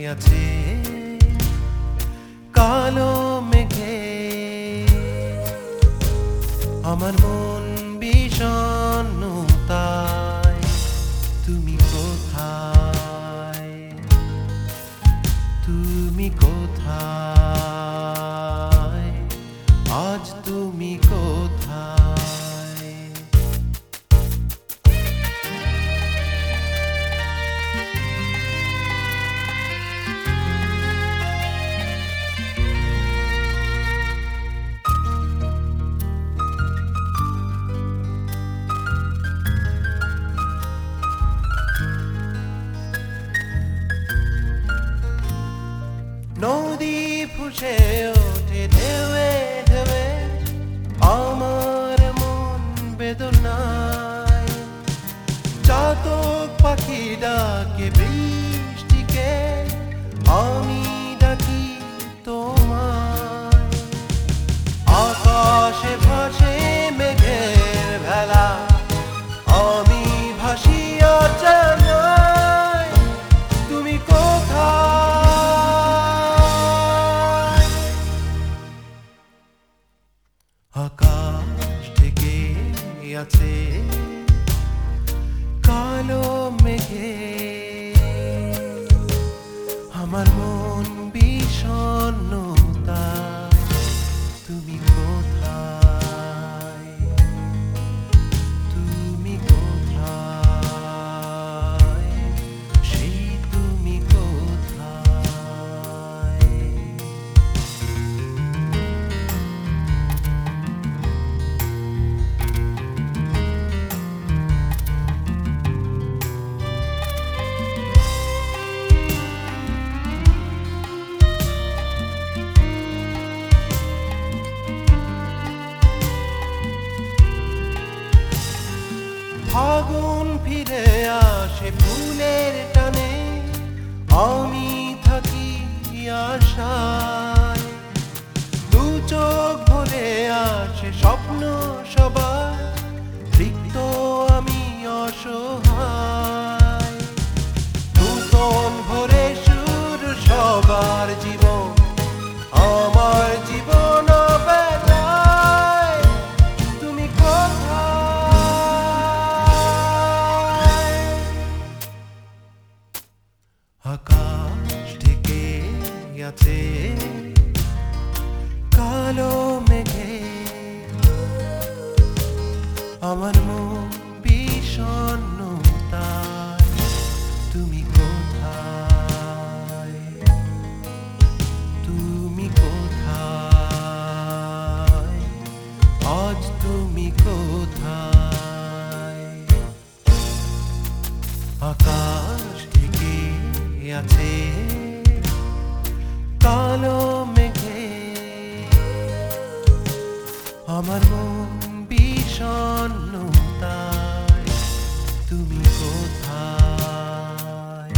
আছে কালো মেঘে আমার মন বিষণ্ণতায় তুমি কোথায় তুমি কোথায় আজ তুমি কোথায় নদী ফুসে ওঠে ঢেউে ঢেউে আমার মন বেদনায় চাতক পাখি ডাকে বৃষ্টিকে আমি ডাকি তোমায় আকাশে ভাসে মেঘের ভেলা আমি ভাসি অজানায় তুমি কোথায় আকাশ থেকে আছে কালো মেঘে আমার মন বিষণ্ণতা তুমি কোথায় তুমি কোথায় সেই তুমি কোথায় ফাগুন ফিরে আসে ফুলের টানে আমি থাকি আশায় দু চোখ ভরে আসে স্বপ্ন সবার রিক্ত আমি অসহায় নূতন ভরে শুরু সবার জীবন আমার জীবন বেলায় তুমি কোথায় আকাশ থেকে আছে কালো মেঘে আমার মন বিষণ্ণতায় তুমি কোথায় তুমি কোথায় আজ তুমি কোথায় আকাশ থেকে আছে কালো মেঘে আমার মন বিষণ্ণতায় তুমি কোথায়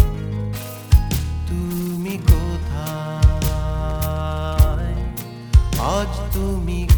তুমি কোথায় আজ তুমি